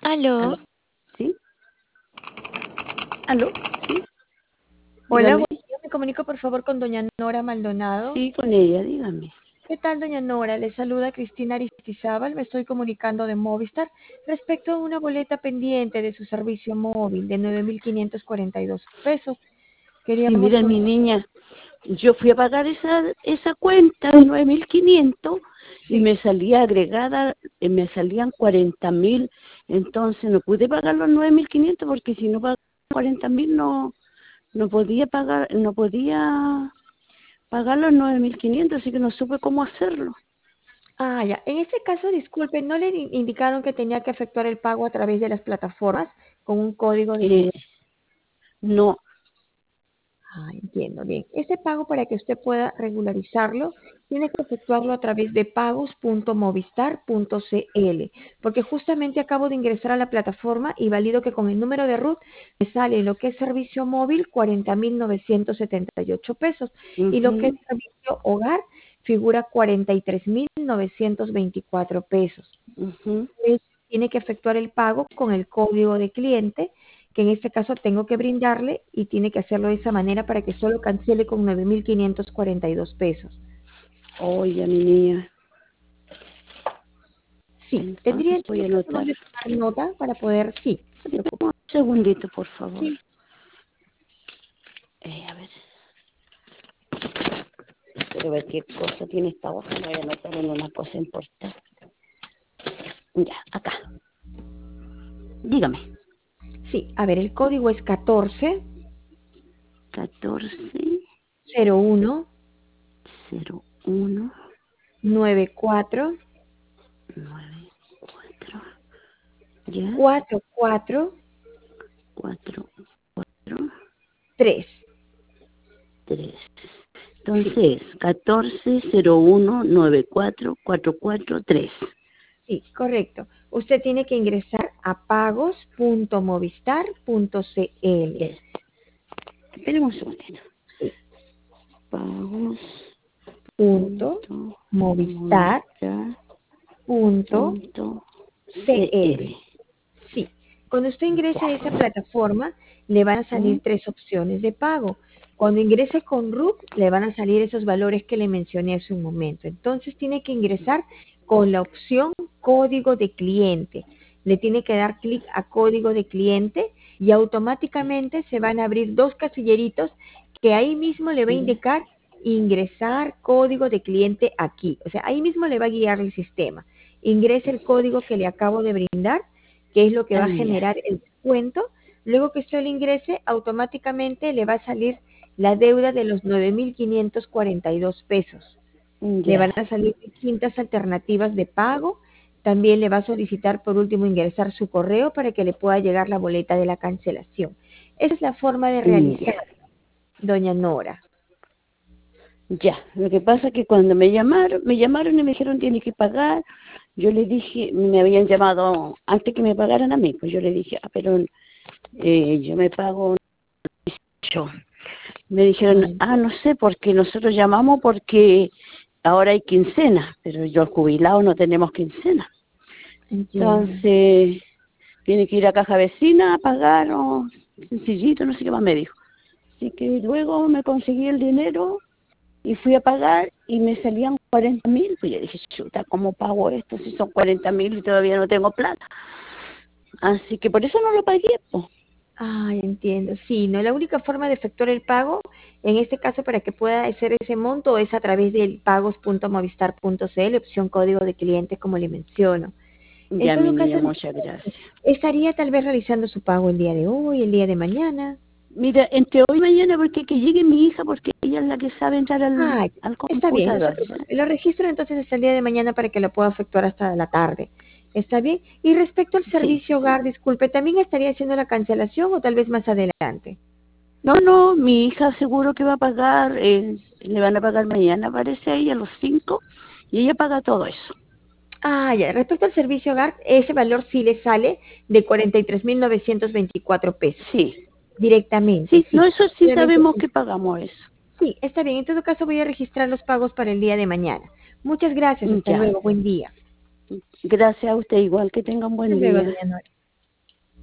¿Aló? ¿Aló? ¿Sí? ¿Aló? ¿Sí? Hola, Dígame. buen día. Me comunico por favor con doña Nora Maldonado. Sí, con ella, dígame. ¿Qué tal, doña Nora? Le saluda Cristina Aristizábal. Me estoy comunicando de Movistar respecto a una boleta pendiente de su servicio móvil de 9.542 pesos. Sí, Queríamos mira, mi consultar. niña, yo fui a pagar esa cuenta de 9.500 y Sí. me salía agregada, me salían 40.000, entonces no pude pagar los 9.500 porque si no pagaba 40.000 no podía pagar, no podía pagar los 9.500, así que no supe cómo hacerlo. Ah, ya. En este caso, disculpe, ¿no le indicaron que tenía que efectuar el pago a través de las plataformas con un código de Eh, cliente? no, Ah, entiendo, bien. Ese pago para que usted pueda regularizarlo, tiene que efectuarlo a través de pagos.movistar.cl, porque justamente acabo de ingresar a la plataforma y valido que con el número de RUT me sale lo que es servicio móvil 40.978 pesos y lo que es ujú, servicio hogar figura 43.924 pesos. ujú. Entonces, tiene que efectuar el pago con el código de cliente, que en este caso tengo que brindarle y tiene que hacerlo de esa manera para que solo cancele con 9.542 pesos. Oye, mi niña, Sí, tendría entonces voy a entonces anotar. donde tomar nota para poder, sí, no se preocupe. Un segundito, por favor. Sí. A ver, quiero ver qué cosa tiene esta hoja. Me voy a anotar en una cosa importante. Ya, acá. Dígame. Sí, a ver, el código es 14 14 01 01 94 94. Ya, 44 4 3. 3. Sí, Entonces, 14 01 94 44 3. sí, correcto. Usted tiene que ingresar a pagos.movistar.cl. Ya. Espérame un segundito. Sí, Pagos. punto Punto. movistar Movistar. punto Punto. cl. CL. Sí, cuando usted ingrese a esa Ya. plataforma, le van a ¿Mm? salir tres opciones de pago. Cuando ingrese con RUT, le van a salir esos valores que le mencioné hace un momento. Entonces tiene que ingresar con la opción código de cliente. Le tiene que dar clic a código de cliente y automáticamente se van a abrir dos casilleritos que ahí mismo le va a Ya. indicar ingresar código de cliente aquí. O sea, ahí mismo le va a guiar el sistema. Ingrese el código que le acabo de brindar, que es lo que va a Ya. generar el descuento. Luego que usted lo ingrese, automáticamente le va a salir la deuda de los 9.542 pesos. Le van Ya. a salir distintas alternativas de pago. También le va a solicitar por último ingresar su correo para que le pueda llegar la boleta de la cancelación. Esa es la forma de realizar, Ya. doña Nora. Ya. Lo que pasa es que cuando me llamaron y me dijeron tiene que pagar. Yo le dije, me habían llamado antes que me pagaran a mí, pues yo le dije, pero yo me pago yo. Me dijeron, Ay, no sé, porque nosotros llamamos porque ahora hay quincena, pero los jubilados no tenemos quincena. entiendo. Entonces, tiene que ir a caja vecina a pagar, o sencillito, no sé qué más me dijo. Así que luego me conseguí el dinero y fui a pagar y me salían 40.000. Pues yo dije, chuta, ¿cómo pago esto si son 40.000 y todavía no tengo plata? Así que por eso no lo pagué, pues. Ay, entiendo. Sí, no, la única forma de efectuar el pago, en este caso para que pueda hacer ese monto, es a través del pagos.movistar.cl, opción código de cliente, como le menciono. En Ya, mi todo caso, niña, muchas gracias. estaría tal vez realizando su pago el día de hoy, el día de mañana. Mira, entre hoy y mañana, porque que llegue mi hija, porque ella es la que sabe entrar al, Ay, al está bien, no se computador. ¿Ya? preocupe. Lo registro entonces hasta el día de mañana para que lo pueda efectuar hasta la tarde. ¿Está bien? Y respecto al Sí. servicio hogar, disculpe, ¿también estaría haciendo la cancelación o tal vez más adelante? No, no, mi hija seguro que va a pagar, le van a pagar mañana, parece a ella, a los 5, y ella paga todo eso. Ah, ya. Respecto al servicio hogar, ese valor sí le sale de 43.924 pesos. Sí, Directamente, sí, no, sí. eso sí Obviamente, sabemos que pagamos eso. sí, está bien. En todo caso, voy a registrar los pagos para el día de mañana. Muchas gracias. Hasta Ya, luego. Buen día. gracias a usted, igual que tenga un Hasta buen luego, día. doña Nora.